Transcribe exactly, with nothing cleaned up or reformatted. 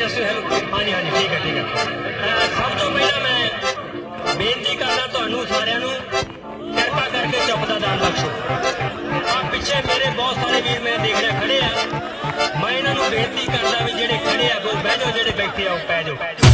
Just help. हाँ जी हाँ जी ठीक है ठीक है। सब तो पहला मैं बेनती करना तुहानू सारिਆਂ ਨੂੰ कृपा करके चुप का दान बख्शो। आ पिछे मेरे बहुत सारे वीर मैं देख रहा खड़े आ, मैं इन्हों बेनती करता भी जेडे खड़े आ कोई बह जाओ, जेडे बैठे आओ पै जाओ।